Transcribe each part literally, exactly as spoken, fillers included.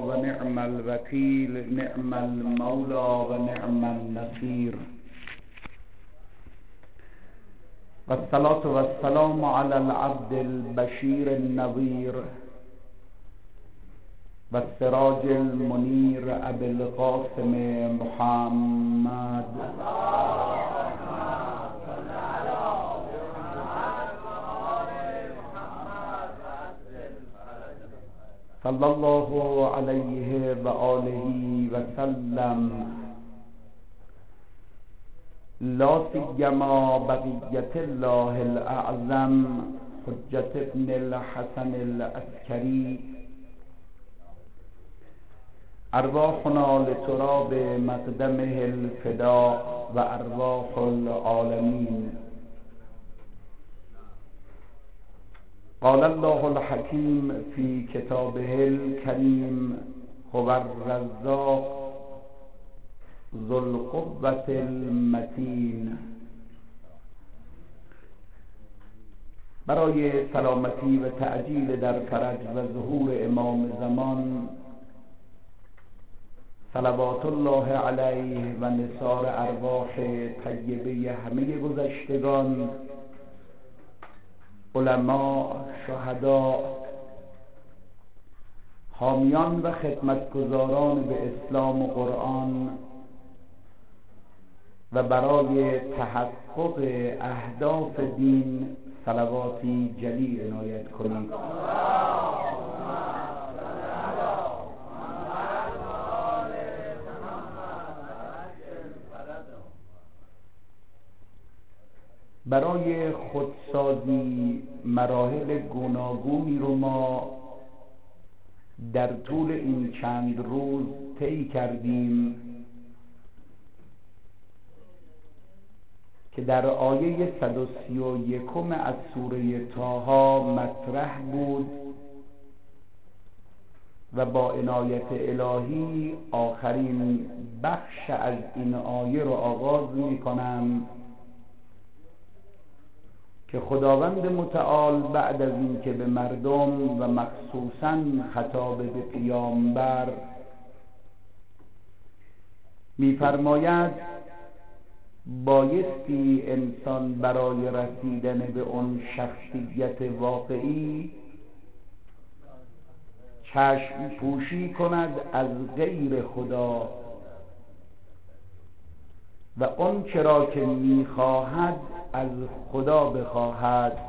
و نعم الوکیل، نعم المولا و نعم النصیر. و الصلاة و السلام علی العبد البشیر النذیر و السراج المنیر ابی القاسم محمد صلی الله علیه و آله و سلم. لا سیما بقیت الله الاعظم حجت ابن الحسن العسکری. ارواحنا لتراب مقدمه الفداء و ارواح العالمین. قال الله الحکیم فی کتابه الکریم هو الرزاق ذو القوة المتین. برای سلامتی و تعجیل در فرج و ظهور امام زمان صلوات الله علیه و نثار ارواح طیبه همه گذشتگان، علما، شهدا، حامیان و خدمتگزاران به اسلام و قرآن و برای تحقق اهداف دین صلواتی جلی عنایت کنید. برای خودسازی مراحل گوناگونی رو ما در طول این چند روز طی کردیم که در آیه صد و سی و یکم از سوره طه مطرح بود و با عنایت الهی آخرین بخش از این آیه رو آغاز می کنم که خداوند متعال بعد از این که به مردم و مخصوصاً خطاب به پیامبر می‌فرماید بایستی انسان برای رسیدن به اون شخصیت واقعی چشم پوشی کند از غیر خدا و اون چرا که میخواهد از خدا بخواهد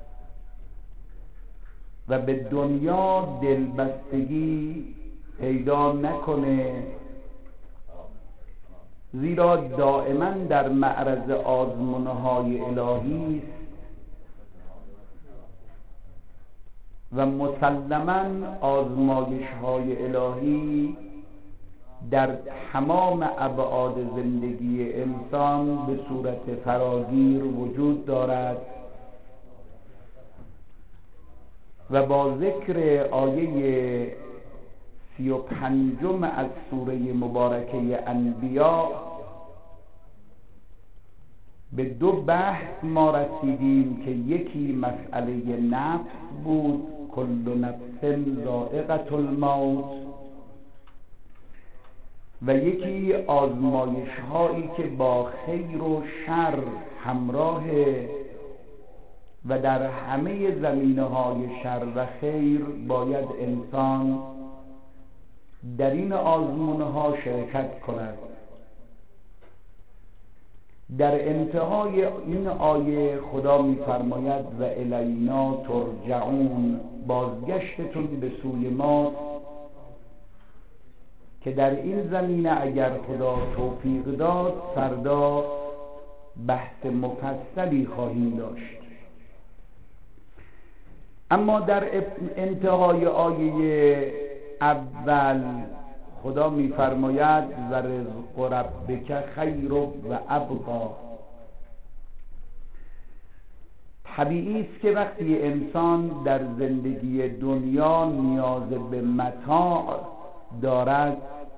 و به دنیا دلبستگی پیدا نکنه، زیرا دائما در معرض آزمونهای الهی است و مسلما آزمایش‌های الهی در تمام ابعاد زندگی انسان به صورت فراگیر وجود دارد و با ذکر آیه سی و پنجم از سوره مبارکه انبیاء به دو بحث ما رسیدیم که یکی مسئله نفس بود، کل نفس ذائقة الموت، و یکی آزمایش هایی که با خیر و شر همراه و در همه زمینه های شر و خیر باید انسان در این آزمون ها شرکت کند. در انتهای این آیه خدا می‌فرماید و الینا ترجعون، بازگشتتون به سوی ما، که در این زمینه اگر خدا توفیق داد فردا بحث مفصلی خواهیم داشت. اما در انتهای آیه اول خدا می‌فرماید و رزق ربک خیر و ابقا. طبیعی است که وقتی انسان در زندگی دنیا نیاز به متاع دارد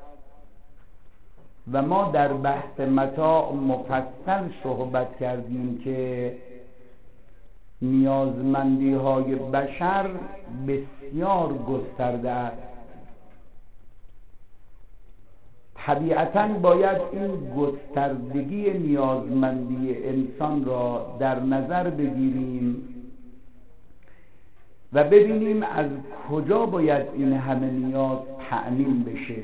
و ما در بحث متاع مفصل صحبت کردیم که نیازمندی های بشر بسیار گسترده است طبیعتاً باید این گستردگی نیازمندی انسان را در نظر بگیریم و ببینیم از کجا باید این همه نیاز تأمین بشه.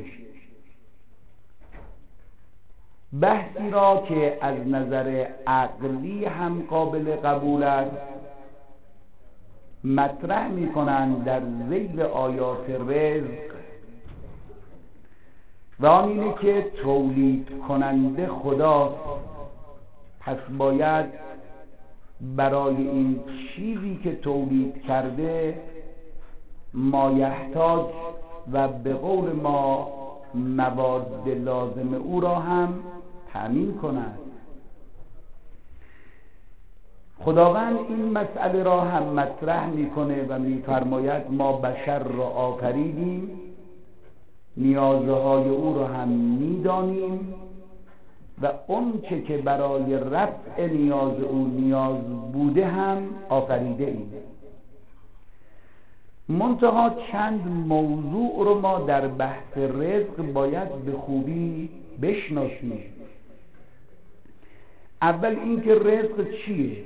بحثی را که از نظر عقلی هم قابل قبول است مطرح می کنند در ذیل آیات رزق و آن اینه که تولید کننده خداست، پس باید برای این چیزی که تولید کرده مایحتاج و به قول ما مواد لازم او را هم تأمین کند. خداوند این مسئله را هم مطرح میکنه و میفرماید ما بشر را آفریدیم، نیازهای او را هم میدانیم و اون چه که برای رفع نیاز او نیاز بوده هم آفریده ایم. منتها چند موضوع رو ما در بحث رزق باید به خوبی بشناسیم. اول اینکه رزق چیه؟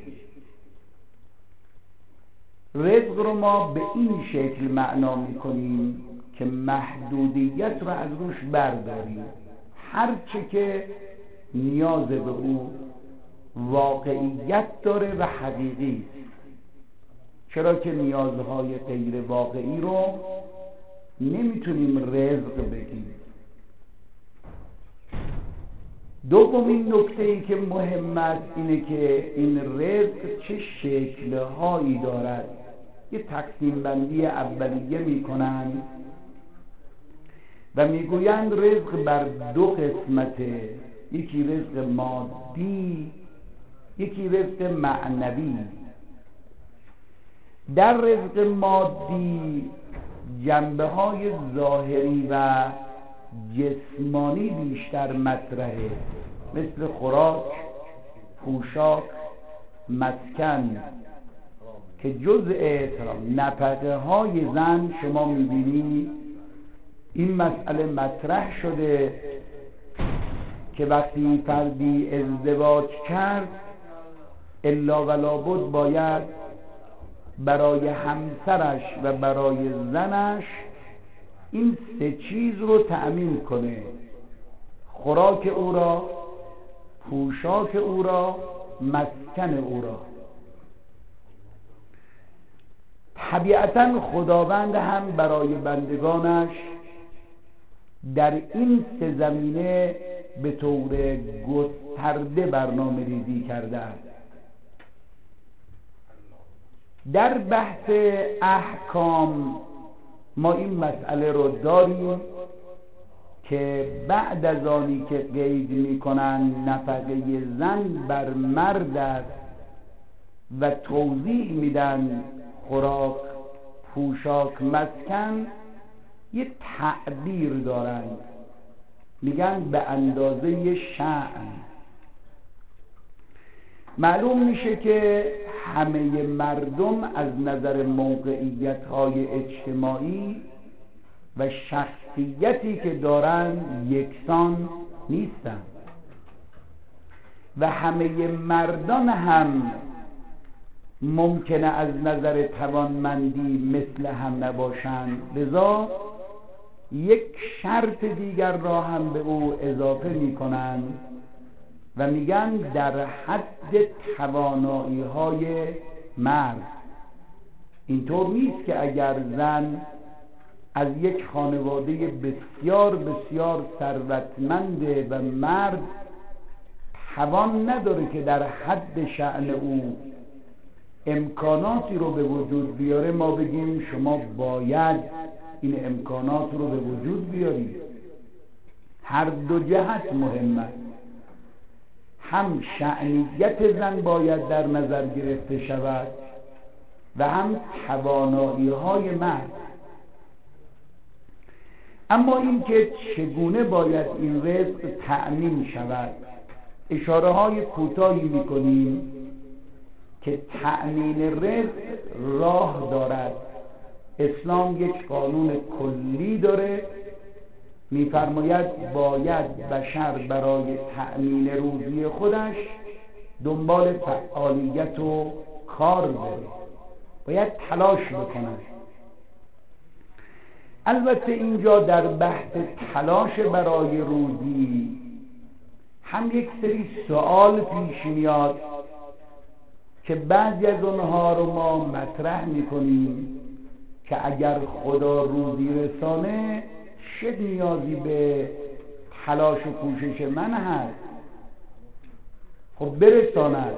رزق رو ما به این شکل معنا میکنیم که محدودیت رو از روش برداریم، هر چه که نیاز به او واقعیت داره و حقیقی است، چرا که نیازهای غیر واقعی رو نمیتونیم رزق بگیم. دومین نکته ای که مهم است اینه که این رزق چه شکل‌هایی دارد. یه تقسیم بندی اولیه میکنن و میگویند رزق بر دو قسمته، یکی رزق مادی، یکی رزق معنوی. در رزق مادی جنبه های ظاهری و جسمانی بیشتر مطرحه، مثل خوراک، پوشاک، مسکن که جزء نفقه های زن شما میبینی این مسئله مطرح شده که وقتی فردی ازدواج کرد الا ولا بد باید برای همسرش و برای زنش این سه چیز رو تأمین کنه: خوراک او را، پوشاک او را، مسکن او را. طبیعتاً خداوند هم برای بندگانش در این سه زمینه به طور گسترده برنامه ریزی کرده است. در بحث احکام ما این مسئله رو داریم که بعد از آنی که قید میکنن نفقه زن بر مرد است و توضیح میدن خوراک، پوشاک، مسکن، یه تعبیر دارند، میگن به اندازه شأن. معلوم میشه که همه مردم از نظر موقعیت‌های اجتماعی و شخصیتی که دارند یکسان نیستند و همه مردان هم ممکنه از نظر توانمندی مثل هم نباشند، لذا یک شرط دیگر را هم به او اضافه میکنند و میگن در حد توانایی های مرد. اینطور نیست که اگر زن از یک خانواده بسیار بسیار ثروتمنده و مرد توان نداره که در حد شأن او امکاناتی رو به وجود بیاره، ما بگیم شما باید این امکانات رو به وجود بیارید. هر دو جهت مهم است، هم شأنیت زن باید در نظر گرفته شود و هم توانایی های مرد. اما این که چگونه باید این رزق تأمین شود، اشاره های کوتاهی میکنیم که تأمین رزق راه دارد. اسلام یک قانون کلی داره میفرماید باید بشر برای تأمین روزی خودش دنبال فعالیت و کار بره، باید تلاش بکنه. البته اینجا در بحث تلاش برای روزی هم یک سری سوال پیش میاد که بعضی از اونها رو ما مطرح میکنیم که اگر خدا روزی رسانه چه نیازی به تلاش و کوشش من هست؟ خب برساند.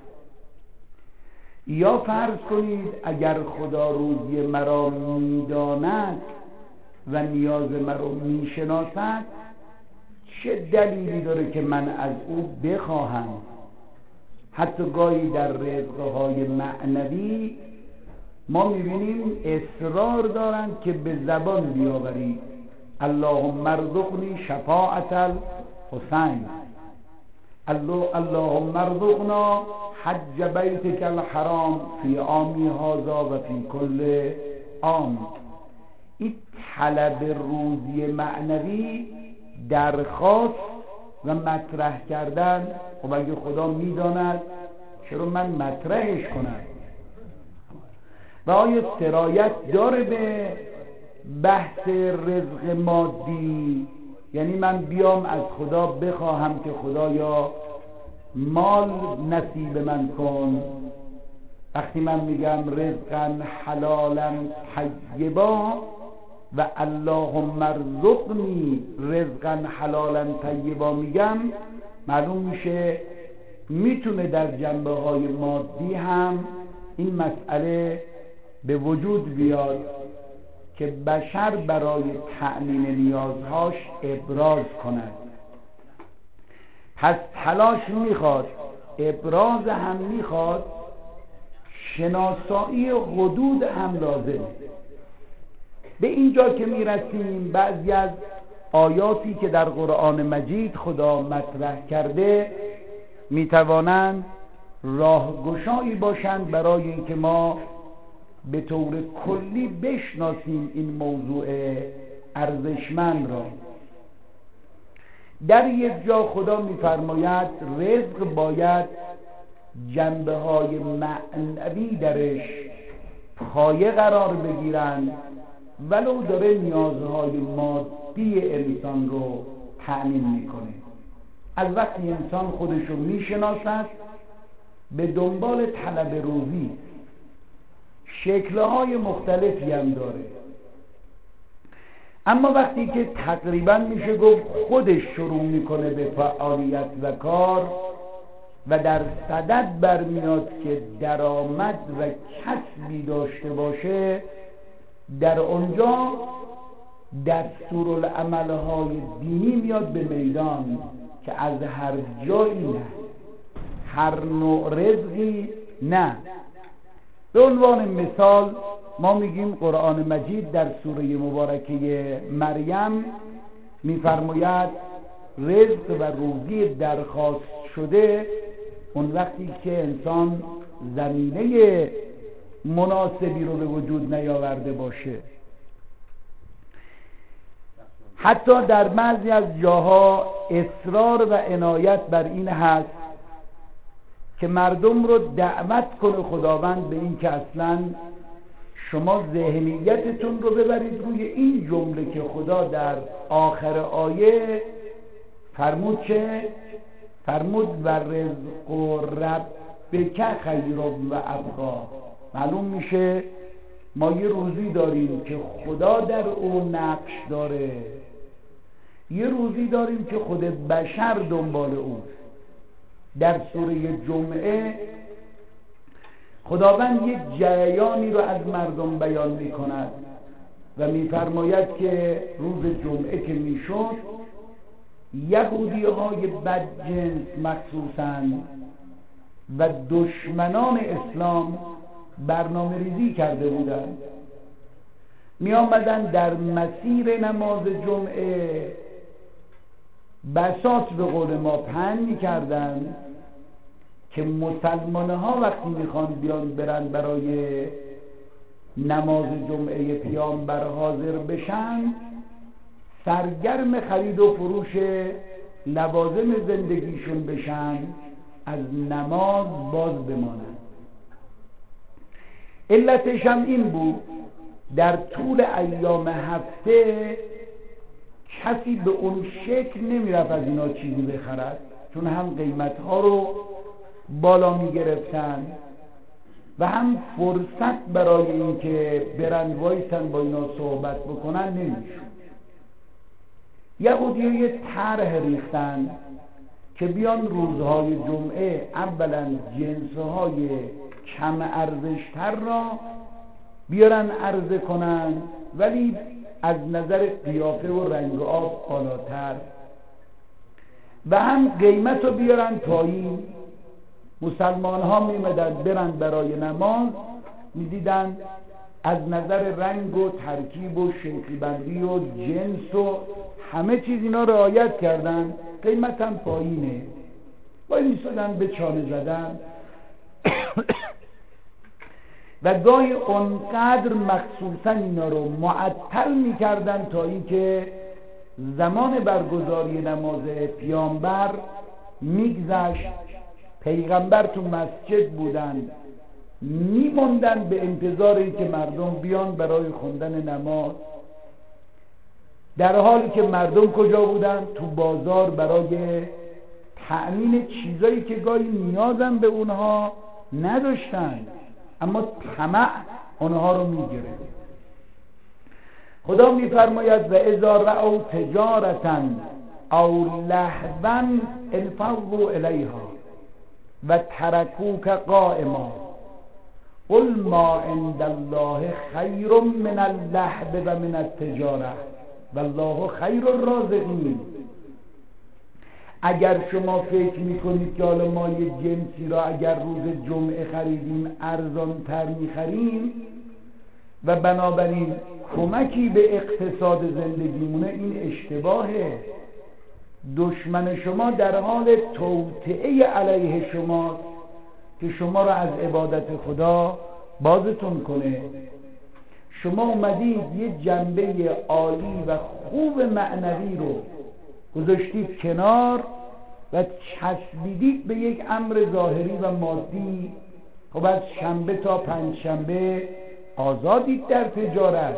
یا فرض کنید اگر خدا روزی مرا میداند و نیاز مرا میشناسد چه دلیلی داره که من از او بخواهم؟ حتی گاهی در رزقهای معنوی ما میبینیم اصرار دارند که به زبان بیاورید اللهم ارزقنی شفاعت الحسین، اللهم ارزقنا حج بیتک الحرام فی عامی هذا و فی کل عام. این طلب روزی معنوی، درخواست و مطرح کردن. خب اگه خدا میداند چرا من مطرحش کنم؟ و آیا سرایت داره به بحث رزق مادی؟ یعنی من بیام از خدا بخواهم که خدایا مال نصیب من کن. وقتی من میگم رزقا حلالا طیبا و اللهم ارزقنی رزقا حلالا طیبا میگم، معلوم میشه میتونه در جنبه های مادی هم این مسئله به وجود بیاد که بشر برای تأمین نیازهاش ابراز کند. پس تلاش میخواد، ابراز هم میخواد، شناسایی حدود هم لازمه. به اینجا که میرسیم بعضی از آیاتی که در قرآن مجید خدا مطرح کرده میتوانند راهگشایی باشند برای اینکه ما به طور کلی بشناسیم این موضوع ارزشمند را. در یک جا خدا میفرماید رزق باید جنبه های معنوی درش پایه قرار بگیرند، ولو داره نیازهای مادی انسان رو تأمین میکنه. از وقتی انسان خودش رو میشناسد به دنبال طلب روزی، شکلهای مختلفی هم داره، اما وقتی که تقریبا میشه گفت خودش شروع میکنه به فعالیت و کار و در صدد برمیاد که درآمد و کسبی داشته باشه، در اونجا دستورالعملهای دینی میاد به میدان که از هر جایی نه، هر نوع رزقی نه. به عنوان مثال ما میگیم قرآن مجید در سوره مبارکه مریم میفرماید رزق و روزی درخواست شده اون وقتی که انسان زمینه مناسبی رو به وجود نیاورده باشه. حتی در بعضی از جاها اصرار و عنایت بر این هست که مردم رو دعوت کنه خداوند به این که اصلا شما ذهنیتتون رو ببرید روی این جمله که خدا در آخر آیه فرمود که فرمود و رزق و ربک خیر و ابقا. معلوم میشه ما یه روزی داریم که خدا در اون نقش داره، یه روزی داریم که خود بشر دنبال اون. در سوره جمعه خداوند یک جریانی رو از مردم بیان میکند و میفرماید که روز جمعه که میشد یهودی های بدجنس مخصوصاً و دشمنان اسلام برنامه ریزی کرده بودند، می آمدن در مسیر نماز جمعه بساط به قول ما پهن می کردن که مسلمان ها وقتی میخوان بیان برن برای نماز جمعه پیامبر حاضر بشن سرگرم خرید و فروش لوازم زندگیشون بشن، از نماز باز بمانند. علتش هم این بود در طول ایام هفته کسی به اون شکل نمیرفت از اینا چیزی بخرد، چون هم قیمتها رو بالا میگرفتن و هم فرصت برای این که برن وایسن با اینا صحبت بکنن نمیشون. یهودی یه طرح ریختن که بیان روزهای جمعه اولا جنسهای کم ارزشتر را بیارن عرضه کنن، ولی از نظر قیافه و رنگ آب بالاتر، و هم قیمت رو بیارن پایین. مسلمان ها میمدن برن برای نماز، میدیدن از نظر رنگ و ترکیب و شکل‌بندی و جنس و همه چیز اینا رعایت کردن، قیمت هم پایینه، باید میسادن به چانه زدن و گاهی اونقدر مخصوصا اینا رو معطل میکردن تا اینکه زمان برگزاری نماز پیامبر میگذشت، پیغمبر تو مسجد بودن، میموندن به انتظار اینکه مردم بیان برای خوندن نماز، در حالی که مردم کجا بودن؟ تو بازار برای تأمین چیزایی که گاهی نیازم به اونها نداشتن، اما طمع اونها رو میگیره. خدا میفرماید و اذا رأوا تجارة او لهوا انفضوا الیها و ترکوک قائما قل ما عند الله خیر من اللهو و من التجاره والله خیر الرازقین. اگر شما فکر میکنید که حالا ما یه جنسی را اگر روز جمعه خریدیم ارزان تر میخریم و بنابراین کمکی به اقتصاد زندگیمونه، این اشتباهه. دشمن شما در حال توطئه علیه شما که شما را از عبادت خدا بازتون کنه. شما اومدید یه جنبه عالی و خوب معنوی رو گذاشتید کنار و چسبیدید به یک امر ظاهری و مادی. خب از شنبه تا پنج شنبه آزادید در تجارت،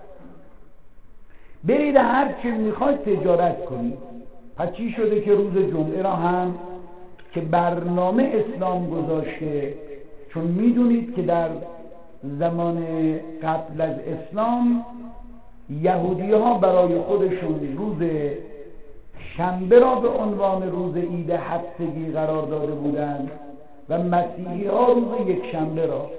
برید هر چی میخواید تجارت کنید. پس چی شده که روز جمعه را هم که برنامه اسلام گذاشته، چون میدونید که در زمان قبل از اسلام یهودی ها برای خودشون روز شنبه را به عنوان روز عید هفتگی قرار داده بودند و مسیحی ها روز یک شنبه را.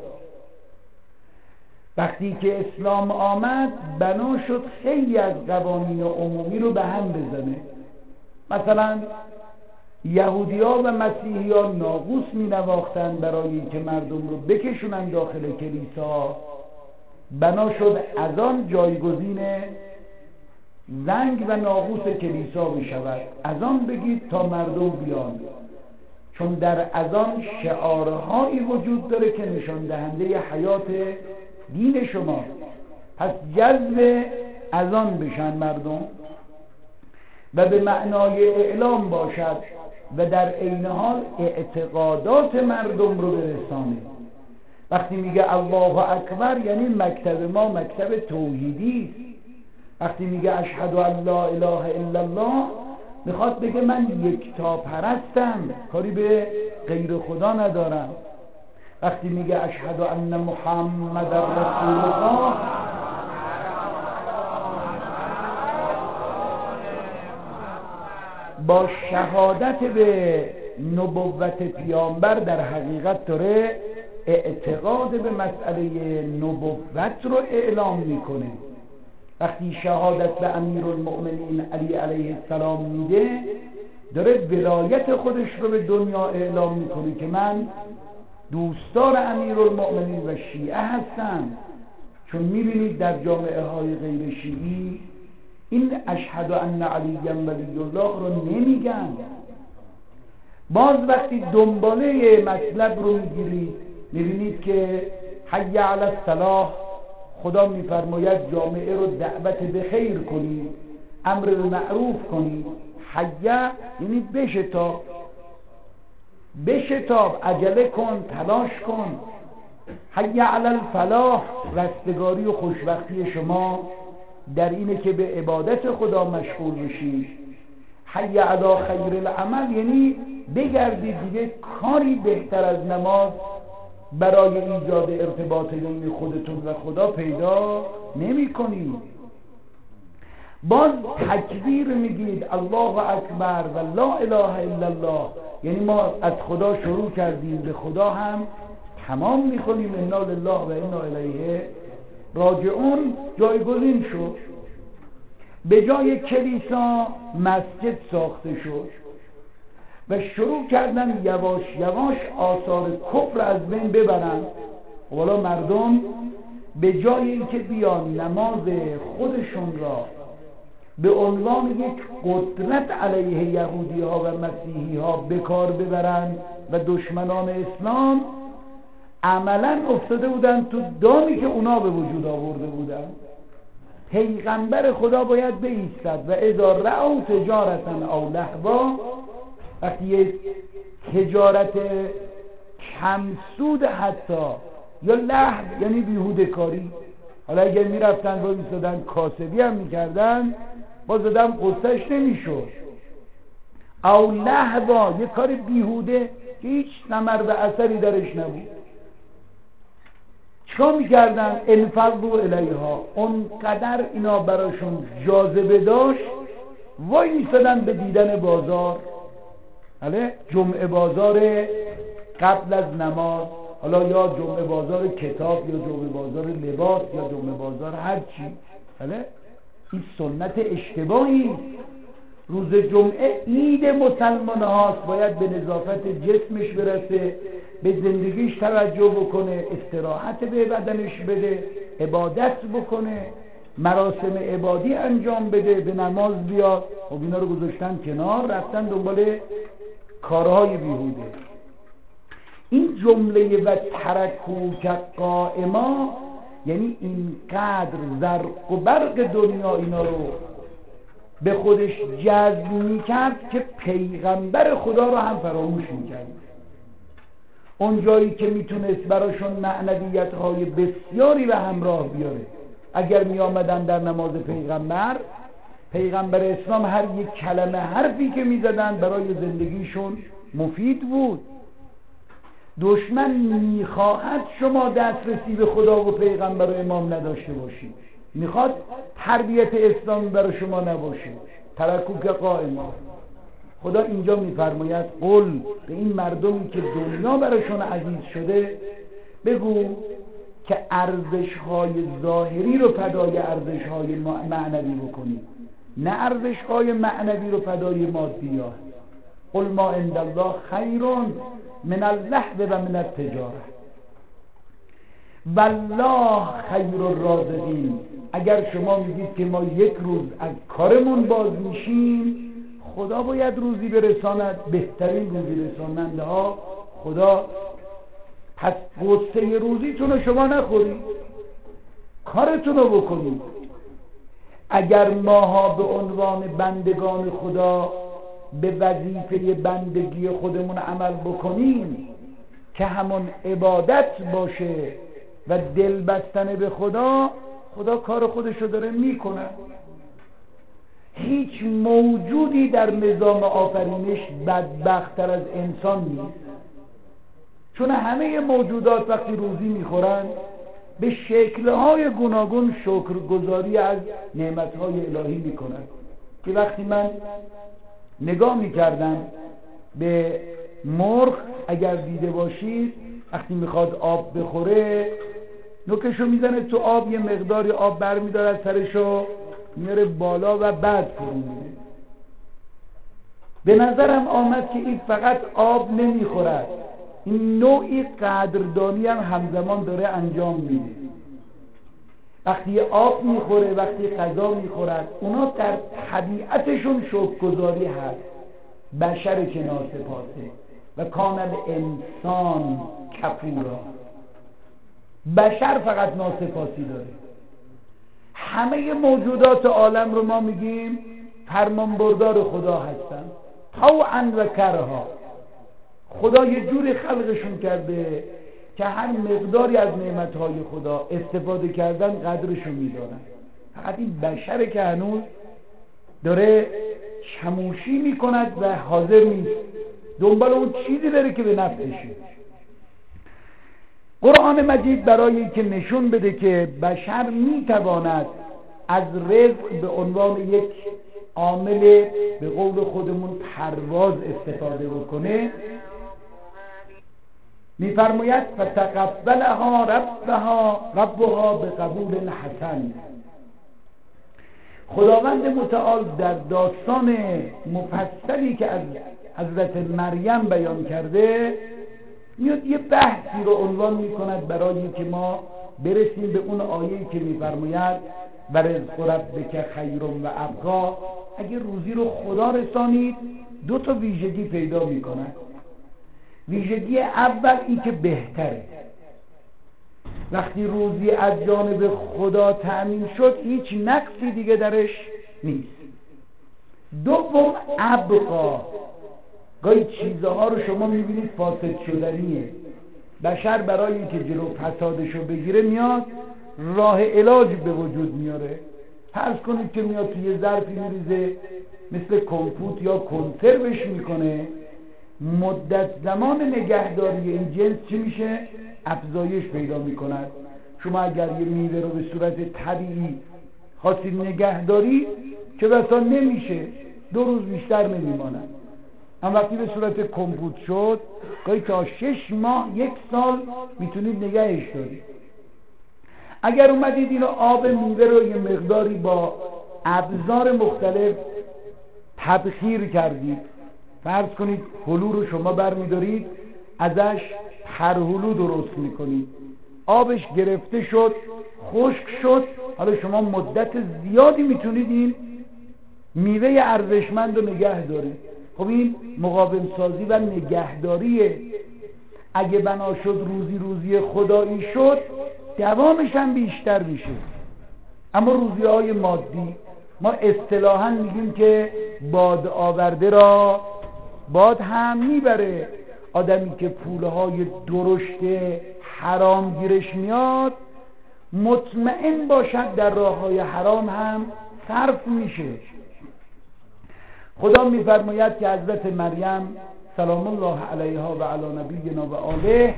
وقتی که اسلام آمد بنا شد خیلی از قوانین عمومی رو به هم بزنه. مثلا یهودی ها و مسیحی ها ناقوس می نواختن برای اینکه مردم رو بکشونن داخل کلیسا. بنا شد اذان جایگزین زنگ و ناقوس کلیسا بشود. اذان بگید تا مردم بیان، چون در اذان شعارهایی وجود داره که نشان دهنده حیات دین شما. پس جذب اذان بشن مردم و به معنای اعلام باشد و در عین حال اعتقادات مردم رو برسانه. وقتی میگه الله اکبر یعنی مکتب ما مکتب توحیدی است. وقتی میگه اشهد ان لا اله الا الله میخواد بگه من یکتا پرستم، کاری به غیر خدا ندارم. وقتی میگه اشهد ان محمد رسول الله با شهادت به نبوت پیامبر در حقیقت داره اعتقاد به مسئله نبوت رو اعلام میکنه. وقتی شهادت به امیرالمؤمنین علی علیه السلام میده داره ولایت خودش رو به دنیا اعلام میکنه که من دوستدار امیرالمؤمنین و شیعه هستم. چون میبینید در جامعه های غیر شیعی این اشهد ان علی ولی الله رو نمیگن. باز وقتی دنباله مطلب رو میگیرید میبینید که حی علی الصلاح، خدا میفرماید جامعه رو دعوت به خیر کنید، امر به معروف کنید. حیه یعنی بشتاب، بشتاب، عجله کن، تلاش کن. حی علی الفلاح، رستگاری و خوشبختی شما در اینه که به عبادت خدا مشغول بشید. حی علی خیر العمل یعنی بگردید دیگه کاری بهتر از نماز برای ایجاد ارتباط بین خودتون و خدا پیدا نمی کنید. باز تکبیر میگید الله اکبر و لا اله الا الله، یعنی ما از خدا شروع کردیم به خدا هم تمام میکنیم انا لله و انا الیه راجعون. جایگزین شد، به جای کلیسا مسجد ساخته شد و شروع کردن یواش یواش آثار کفر از بین ببرن. والا مردم به جای اینکه بیان نماز خودشون را به عنوان یک قدرت علیه یهودی ها و مسیحی ها به کار ببرن و دشمنان اسلام، عملا افتاده بودن تو دامی که اونا به وجود آورده بودن. پیغمبر خدا باید بایستد و اذا رأوا تجارتا او لهوا، وقتی یک تجارت کمسود حتی یا لهو یعنی بیهوده کاری، حالا اگر میرفتن و میستادن کاسبی هم میکردن باز دادم قصهش نمیشد، او لهوا یک کار بیهوده که هیچ ثمر و اثری درش نبود، چیکار میکردن؟ انفضوا الیها، اونقدر اینا براشون جاذبه داشت وای میستادن به دیدن بازار. حالا جمعه بازار قبل از نماز، حالا یا جمعه بازار کتاب یا جمعه بازار لباس یا جمعه بازار هر چی. حالا این سنت اشتباهی. روز جمعه عید مسلمان هاست، باید به نظافت جسمش برسه، به زندگیش توجه بکنه، استراحت به بدنش بده، عبادت بکنه، مراسم عبادی انجام بده، به نماز بیاد. خب اینا رو گذاشتن کنار، رفتن دنبال کارهای بیهوده. این جمله و ترکو که قائما یعنی اینقدر زرق و برق دنیا اینا رو به خودش جذب میکرد که پیغمبر خدا رو هم فراموش میکرد. اون جایی که میتونست براشون معنویت های بسیاری به همراه بیاره، اگر میامدن در نماز پیغمبر پیغمبر اسلام هر یک کلمه حرفی که میزدن برای زندگیشون مفید بود. دشمن میخواهد شما دسترسی به خدا و پیغمبر و امام نداشته باشید، میخواد تربیت اسلامی برای شما نباشه. ترکوک قائما. خدا اینجا میفرماید قل به این مردمی که دنیا براشون عزیز شده بگو که ارزش های ظاهری رو فدای ارزش های معنوی بکنید، نه ارزش های معنوی رو فدای مادیات. قل ما عند الله خیر من اللهو و من التجاره والله خیر الرازقین. اگر شما میگید که ما یک روز از کارمون باز میشیم، خدا باید روزی برساند، بهترین روزی رساننده ها خدا. پس قصه روزیتون رو شما نخورید، کارتون رو بکنید. اگر ماها به عنوان بندگان خدا به وظیفه بندگی خودمون عمل بکنیم که همون عبادت باشه و دل بستن به خدا، خدا کار خودش رو داره میکنه. هیچ موجودی در نظام آفرینش بدبخت‌تر از انسان نیست، چون همه موجودات وقتی روزی میخورن به شکل‌های گوناگون شکرگزاری از نعمت‌های الهی میکنن. که وقتی من نگاه میکردم به مرغ، اگر دیده باشید وقتی میخواد آب بخوره نوکشو میزنه تو آب، یه مقداری آب برمیداره از سرشو میاره بالا و بعد فرو میره. به نظرم آمد که این فقط آب نمیخورد، این نوعی قدردانی هم همزمان داره انجام میده. وقتی آب میخوره، وقتی غذا میخورد، اونا در طبیعتشون شکرگزاری هست. بشر که ناسپاسه و کان الانسان کفورا، بشر فقط ناسپاسی داره. همه موجودات عالم رو ما میگیم فرمانبردار خدا هستن، طوعا و کرها. خدا یه جوری خلقشون کرده که هر مقداری از نعمتهای خدا استفاده کردن قدرشون میدونن. فقط این بشره که هنوز داره چموشی میکند و حاضر نیست، دنبال اون چیزی داره که به نفعشه. قرآن مجید برای اینکه نشون بده که بشر میتواند از رزق به عنوان یک عامل به قول خودمون پرواز استفاده بکنه، میفرماید فتقبلها ربها ربها به قبول حسن. خداوند متعال در داستان مفصلی که از حضرت مریم بیان کرده میاد یه بحثی رو عنوان میکند برای اینکه ما برسیم به اون آیه‌ای که میفرماید و رزق ربک خیر و ابقی. اگه روزی رو خدا رسانید دو تا ویژگی پیدا میکند. ویژگی اول این که بهتره، وقتی روزی از جانب خدا تأمین شد هیچ نقصی دیگه درش نیست. دوم ابقا، گاهی چیزها رو شما میبینید فاسد شدنیه، بشر برای اینکه جلو فسادشو بگیره میاد راه علاج به وجود میاره. فرض کنید که میاد توی یه ظرفی میریزه مثل کمپوت یا کنسروش میکنه، مدت زمان نگهداری این جنس چی میشه؟ افزایش پیدا میکند. شما اگر یه میوه رو به صورت طبیعی خواستید نگهداری که بسا نمیشه، دو روز بیشتر نمیماند. اما وقتی به صورت کمپوت شد گاهی تا شش ماه یک سال میتونید نگهش دارید. اگر اومدید اینو آب میوه رو یه مقداری با ابزار مختلف تبخیر کردید، فرض کنید هلو رو شما برمیدارید ازش پرهلو درست میکنید، آبش گرفته شد خشک شد، حالا شما مدت زیادی میتونید این میوه ارزشمند رو نگه دارید. خب این مقاوم سازی و نگهداریه. اگه بنا شد روزی روزی خدایی شد دوامش هم بیشتر میشه. اما روزی های مادی ما اصطلاحاً میگیم که باد آورده را باد هم میبره. آدمی که پولهای درشت حرام گیرش میاد مطمئن باشد در راه های حرام هم صرف میشه. خدا میفرماید که حضرت مریم سلام الله علیها و علی نبینا و آله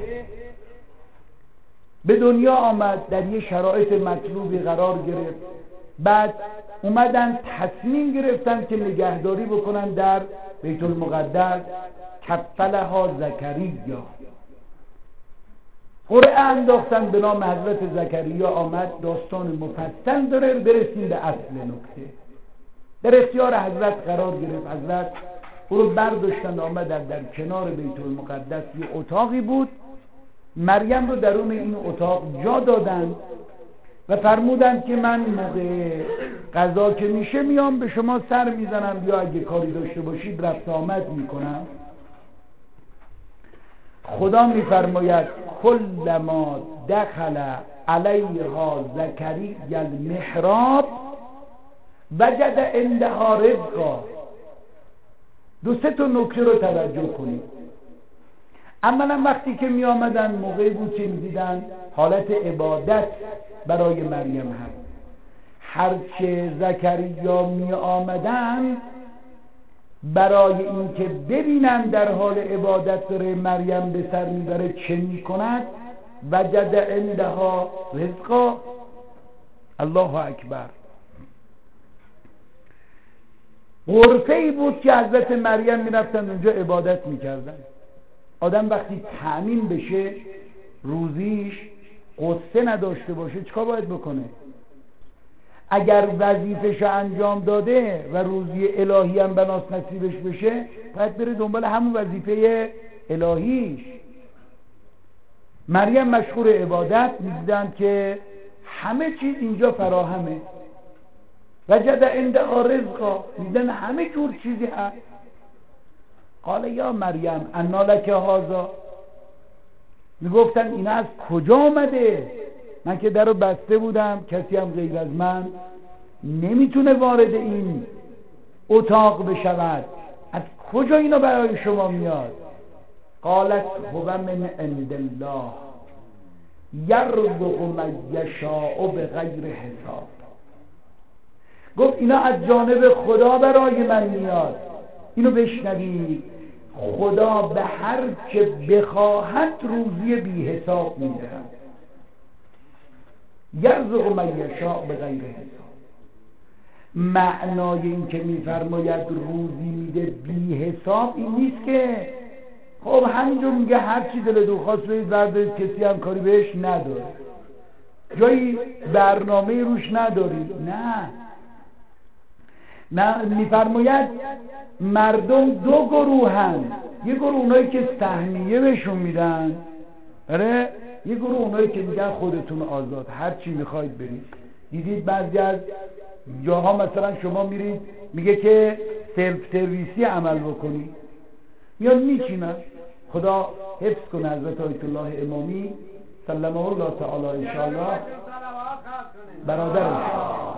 به دنیا آمد، در یه شرایط مطلوبی قرار گرفت، بعد اومدن تصمیم گرفتن که نگهداری بکنن در بیت المقدس. کفلها زکریا، قرعه انداختن به نام حضرت زکریا آمد. داستان مفصل داره، برسیم به اصل نکته. در اختیار حضرت قرار گرفت. حضرت او رو برداشتن آمدن در کنار بیت المقدس یه اتاقی بود، مریم رو درون این اتاق جا دادن و فرمودن که من موقع قضا که میشه میام به شما سر میزنم یا اگه کاری داشته باشید رفت آمد میکنم. خدا میفرماید کلما دخل علیها زکریا المحراب وجد عندها رزقا. دو سه تا نکته رو توجه کنید. اولا وقتی که می آمدن موقعی بود که می دیدن حالت عبادت برای مریم هم، هرچه زکریا می آمدن برای این که ببینن در حال عبادت داره مریم به سر می بره چه می کند؟ وجد عندها رزقا. الله اکبر. غرفه ای بود که حضرت مریم می رفتن اونجا عبادت می کردن. آدم وقتی تأمین بشه روزیش قصه نداشته باشه چیکار باید بکنه؟ اگر وظیفه‌شو انجام داده و روزی الهی هم بناس نصیبش بشه باید بره دنبال همون وظیفه الهیش. مریم مشغول عبادت، می‌دیدن که همه چیز اینجا فراهمه. وجد عندها رزقا، می‌دیدن همه جور چیزی هست. قال یا مریم انا لک هذا، میگفتن این از کجا آمده؟ من که درو بسته بودم، کسی هم غیر از من نمیتونه وارد این اتاق بشود. از کجا اینا برای شما میاد؟ قالت هو من عند الله یرزق من یشاء بغیر حساب. گفت اینا از جانب خدا برای من میاد. اینو بشنوید، خدا به هر که بخواهد روزی بی حساب میدهد. یرزق من یشاء بغیر حساب. معنای این که میفرماید روزی میده بی حساب این نیست که خب همینجور میگه هر چی دل دو خواست بهید بردارید، کسی هم کاری بهش نداره، جایی برنامه روش نداری. نه نه، میفرماید مردم دو گروهن. یه گروه اونایی که سهمیه بهشون میدن، آره، یه گروه اونایی که میگن خودتون آزاد هر چی میخواید برید. دیدید بعضی از جاها مثلا شما میرید میگه که سلف سرویسی عمل بکنی، یا میچینن. خدا حفظ کنه حضرت آیت الله امامی سلمه الله تعالی انشاءالله برادرش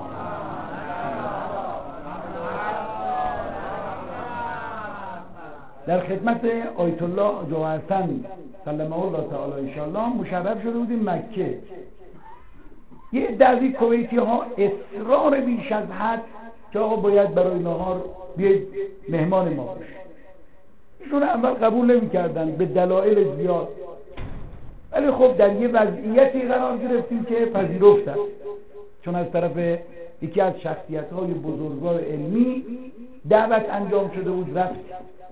در خدمت آیت الله جوهرسن سلمه الله تعالی انشاءالله مشرف شده بودیم مکه. یه عده کویتی ها اصرار بیش از حد که آقا باید برای نهار بیاید مهمان ما باشید. ایشون اول قبول نمی کردن به دلایل زیاد، ولی خب در یه وضعیتی قرار گرفتیم که پذیرفتن، چون از طرف یکی از شخصیت های بزرگوار علمی دعوت انجام شده بود. رفتیم.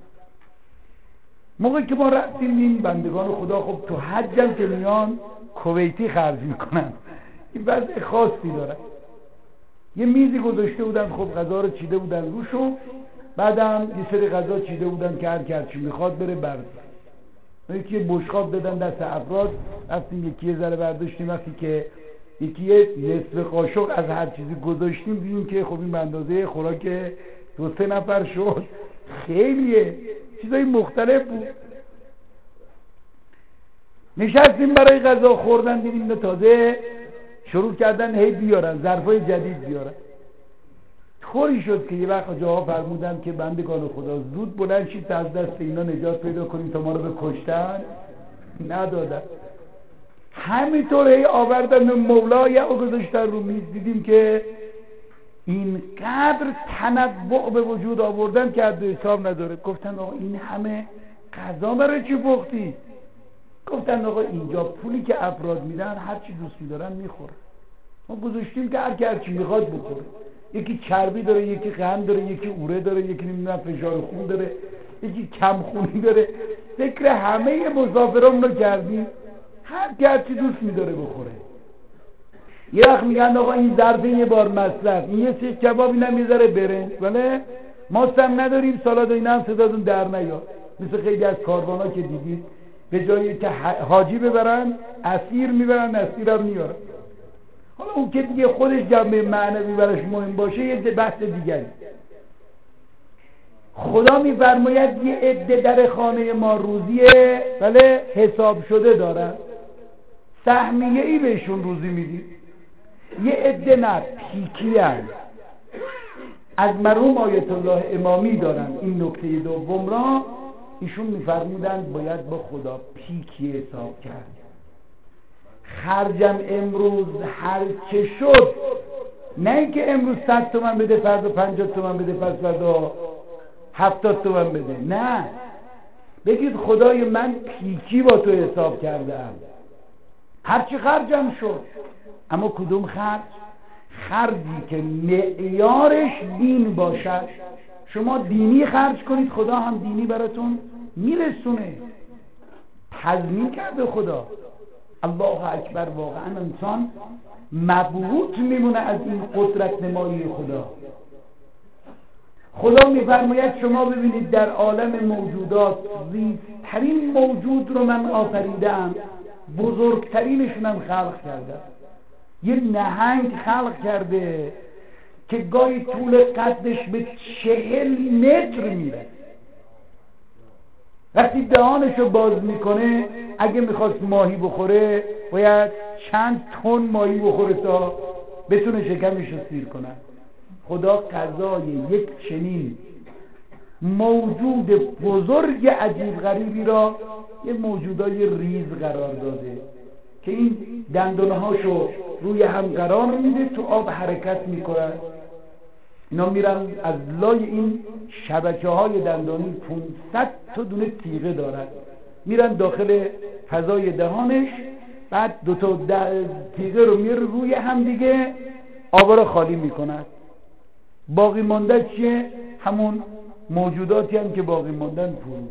موقعی که ما رفتیم این بندگان خدا خب تو حجم که میان کویتی خرج میکنن، این وضع خاصی داره. یه میزی گذاشته بودن، خب غذا رو چیده بودن روشو، بعدم یه سری غذا چیده بودن که هر کی چی میخواد بره برد. یکی بشقاب دادن دست افراد، رفتیم یکی یه ذره برداشتیم. وقتی که یکی یه نصف قاشق از هر چیزی گذاشتیم دیدیم که خب این به اندازه خوراک دو سه نفر شد. خیلیه، چیزای مختلف بود. نشستیم برای غذا خوردن، دیدیم تازه شروع کردن هی بیارن ظرفای جدید بیارن. طوری شد که یه وقت جاها فرمودن که بندگان خدا زود بلند شید تا از دست اینا نجات پیدا کنیم تا ما رو به کشتن ندادن. همینطور هی آوردن مولا یا گذاشتن رو میز. دیدیم که اینقدر تنوع به وجود آوردن که حد و حساب نداره. گفتن آقا این همه غذا برای چی پختی؟ گفتن آقا اینجا پولی که افراد میدن هر چی دوست می‌دارن میخورن، ما گذاشتیم که هر کی هر چی میخواد بخوره. یکی چربی داره، یکی قند داره، یکی اوره داره، یکی نمیدونم فشار خون داره، یکی کم خونی داره. ذکر همه مسافران رو کردیم، هر کی هر چی دوست می‌داره بخوره. یه وقت میگن آقا این ظرف یه بار مصرف، این یه سیخ کباب اینم میذاره برنج، ولی ماست هم نداریم، سالاد و اینا هم صداتون در نیاد. مثل خیلی از کاروانا که دیدید به جایی که حاجی ببرن اسیر میبرن، اسیر هم میارن. حالا اون که دیگه خودش جنبه معنوی براش مهم باشه یه بحث دیگری. خدا میفرماید یه عده در خانه ما روزیه ولی حساب شده دارن، سهمیه ای بهشون روزی میدیم. یه عده نه، پیکی هست. از مرحوم آیت الله امامی دارن این نکته دوم را. ایشون میفرمودند باید با خدا پیکی حساب کرد. خرجم امروز هر چه شد، نه اینکه امروز صد تومن بده فردا پنجاه تومن بده پس فردا هفتاد تومن بده. نه، بگید خدای من پیکی با تو حساب کردم، هر چی خرجم شد. اما کدوم خرج؟ خرجی که معیارش دین باشد. شما دینی خرج کنید خدا هم دینی براتون میرسونه. تضمین کرده خدا. الله اکبر. واقعا انسان مبهوت میمونه از این قدرت نمایی خدا. خدا میفرماید شما ببینید در عالم موجودات ریزترین موجود رو من آفریدم، بزرگترینشونم خلق کردم. یه نهنگ خلق کرده که گاهی طول قدش به چهل متر میره. وقتی دهانشو باز میکنه اگه میخواست ماهی بخوره باید چند تن ماهی بخوره تا بتونه شکمشو سیر کنه. خدا قضای یک چنین موجود بزرگ عجیب غریبی را یه موجودای ریز قرار داده که این دندانهاشو روی هم قرار میده، تو آب حرکت میکنن، اینا میرن از لای این شبکه های دندانی پانصد تا دونه تیغه دارن، میرن داخل فضای دهانش، بعد دو تا تیغه رو میره روی هم دیگه، آب رو خالی میکنن. باقی مانده چیه؟ همون موجوداتی هم که باقی ماندن فرو.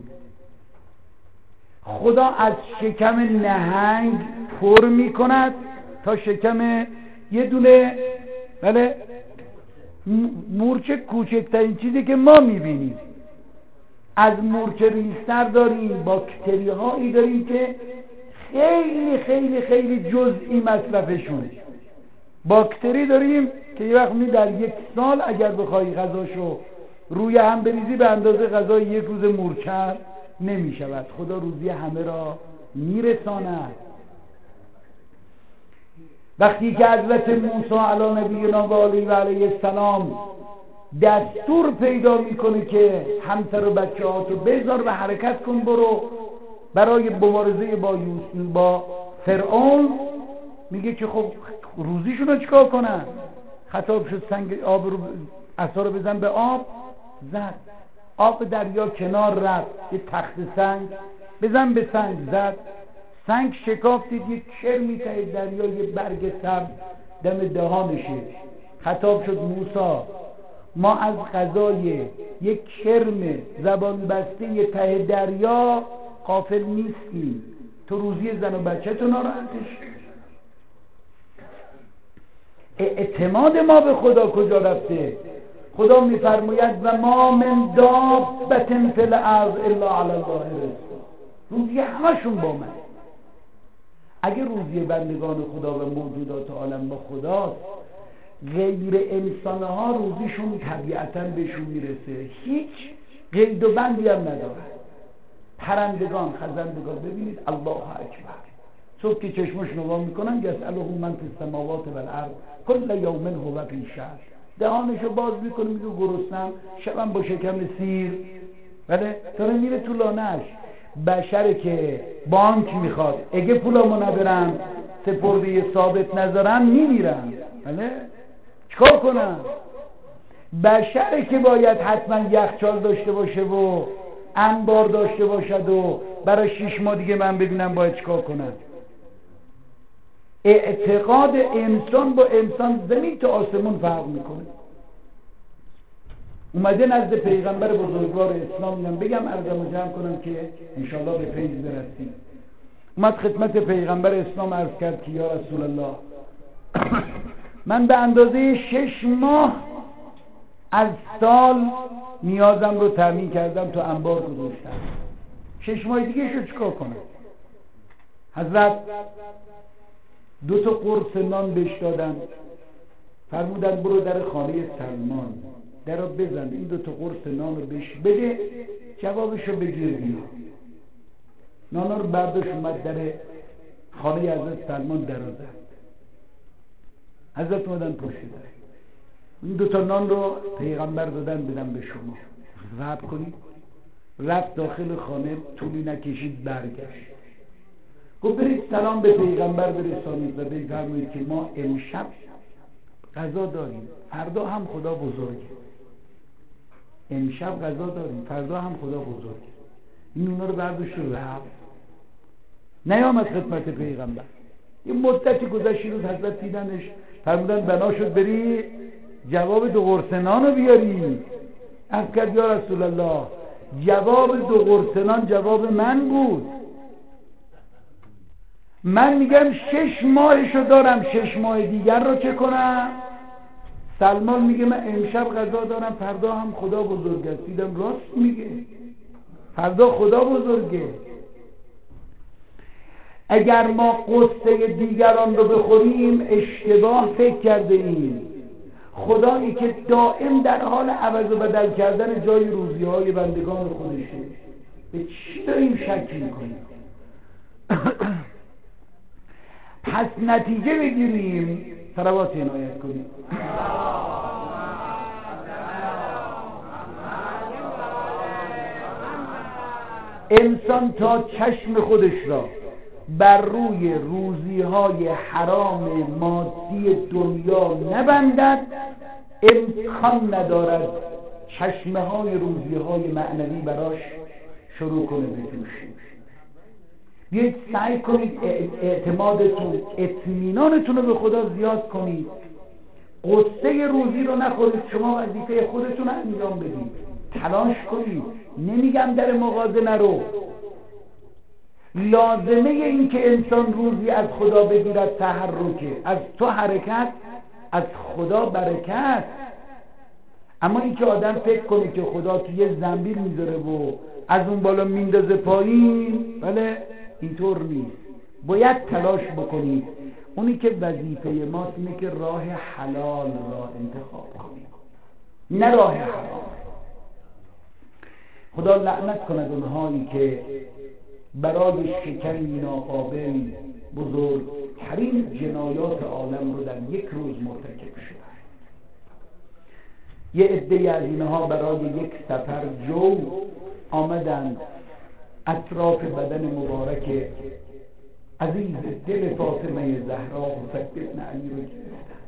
خدا از شکم نهنگ پر میکند تا شکم یه دونه بله مورچه کوچکترین چیزی که ما میبینیم. از مورچه ریزتر داریم، باکتری هایی داریم که خیلی خیلی خیلی جزئی مصرفشونه. باکتری داریم که یه وقت می در یک سال اگر بخوای غذاشو روی هم بریزی به اندازه غذای یک روز مورچه نمی شود. خدا روزی همه را میرساند. وقتی که حضرت موسی علی نبینا و علیه و علیه السلام دستور پیدا میکنه که همسر و بچه هاتو بذار و حرکت کن برو برای مبارزه با یوسف با فرعون، میگه که خب روزیشون رو چیکار کنن؟ خطاب شد سنگ آب رو عصا رو بزن به آب، زد آب دریا کنار رفت، یه تخت سنگ بزن به سنگ، زد سنگ شکافتید، یک کرمی ته دریا یه برگ سبز دم دهانشه. خطاب شد موسی ما از غذای یک کرم زبان بسته یه ته دریا غافل نیستیم، تو روزی زن و بچه تو ناراحتش. اعتماد ما به خدا کجا رفته؟ خدا میفرماید و ما من دابة فی الارض الا علی الله رزقها، روزی همشون با من. اگه روزی بندگان خدا و موجودات عالم با خداست، غیر انسان ها روزیشون طبیعتا بهشون میرسه، هیچ قید و بندی هم نداره. پرندگان، خزندگان، ببینید الله اکبر، صبح که چشمش نگاه میکنن یسأله من فی السماوات و الارض کل یوم هو فی شأن، دهانشو باز میکنه میگه گرسنم، شبم با شکم سیر، بله داره میره تو لانه‌اش. بشره که بانک میخواد اگه پولامو نبرم سپرده ثابت نذارم میمیرم، بله چیکار کنم؟ بشره که باید حتما یخچال داشته باشه و انبار داشته باشد و برای شش ماه دیگه من ببینم باید چیکار کنم. اعتقاد انسان با انسان زمین تا آسمون فرق میکنه. اومده نزد پیغمبر بزرگوار اسلام، میگم بگم عرضم جمع کنم که انشالله به فیض برسیم. اومد خدمت پیغمبر اسلام عرض کرد که یا رسول الله من به اندازه شش ماه از سال نیازم رو تامین کردم تو انبار گذاشتم، شش ماه دیگه شو چیکار کنم؟ حضرت دو تا قرص نان بهش دادن، فرمودن برو در خانه سلمان در رو بزن، این دو تا قرص نان رو بهش بده، جوابشو بگیر بیا. نانا رو برداشت اومد در خانه حضرت سلمان در رو زد. حضرت اومدن پشت در، این دو تا نان رو پیغمبر دادن بدن به شما، رب کنید. رفت داخل خانه، طولی نکشید برگشت، گفت برید سلام به پیغمبر برسانید و بفرمایید که ما امشب غذا داریم، فردا هم خدا بزرگه. امشب غذا داریم، فردا هم خدا بزرگه. این اونا رو برداشت و رفت، نیامد خدمت پیغمبر. یه مدتی گذشت، روز حضرت دیدنش، فرمودن بنا شد بری جواب دو قرص نان رو بیاری. از کرد یا رسول الله جواب دو قرص نان جواب من بود، من میگم شش ماهشو دارم، شش ماه دیگر رو چه کنم؟ سلمان میگه من امشب غذا دارم، فردا هم خدا بزرگ است. دیدم راست میگه، فردا خدا بزرگه. اگر ما قصه دیگران رو بخوریم اشتباه فکر کرده ایم. خدایی که دائم در حال عوض و بدل کردن جای روزی های بندگان خودشه، به چی داریم شک میکنیم؟ پس نتیجه بگیریم، صلوات عنایت کنیم. انسان تا چشم خودش را بر روی روزی های حرام مادی دنیا نبندد امکان ندارد چشمه های روزی های معنوی براش شروع کنه به جوشید. بیایید سعی کنید اعتمادتون اطمینانتون رو به خدا زیاد کنید، قصه روزی رو نخورید، شما وظیفه خودتون رو انجام بدید، تلاش کنید. نمیگم در مغازه نرو، لازمه این که انسان روزی از خدا بگیرد تحرکه، از تو حرکت از خدا برکت. اما این که آدم فکر کنه که خدا تو یه زنبیل میذاره و از اون بالا میندازه پایین، بله اینطور نیست. باید تلاش بکنید. اونی که وظیفه ماست اینه که راه حلال را انتخاب کنید، نه راه حرام. خدا لعنت کند اونهایی که برای شکن ناقابل بزرگترین جنایات عالم رو در یک روز مرتکب شدن. یه عده از اینها برای یک سفر جو آمدند اطراف بدن مبارک عزیز دل فاطمه زهرا حسین بن علی رو گرفتند.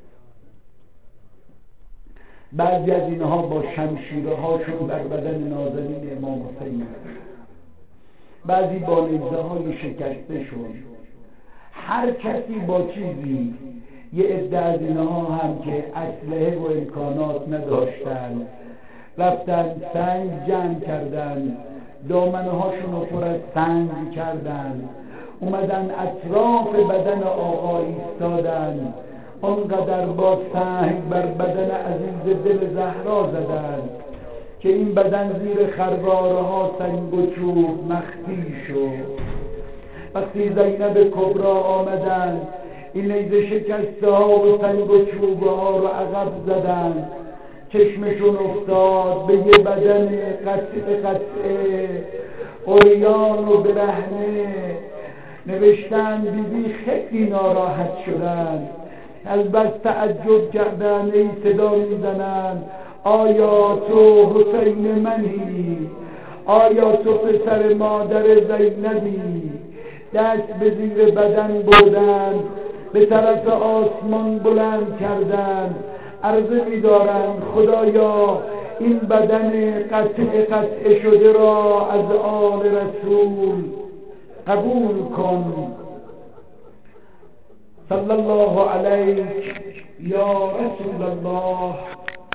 بعضی از اینها با شمشیره هاشون بر بدن نازنین امام حسین، بعضی با نیزه های شکسته شد، هر کسی با چیزی. یه عده از اینها هم که اسلحه و امکانات نداشتن رفتن سنگ جمع کردن، دامنه هاشون رو پر از سنگ کردن، اومدن اطراف بدن آقا ایستادن، اونقدر با سنگ بر بدن عزیز دل زهرا زدن که این بدن زیر خرواره ها سنگ و چوب مخفی شد. وقتی زینب کبرا آمدن این نیزه شکسته ها و سنگ و چوب ها رو عقب زدن، چشمشون افتاد به یه بدن قطعه قطعه عریان و برهنه. نوشتن بیبی خیلی ناراحت شدن، از بس تعجب کردن، ای صدا میزنن آیا تو حسین منی؟ آیا تو پسر مادر زینبی؟ دست به زیر بدن بردن، به طرف آسمان بلند کردن، عرضه می‌دارن خدایا این بدن قطعه قطعه شده را از آل رسول قبول کن. صلی الله علیک یا رسول الله.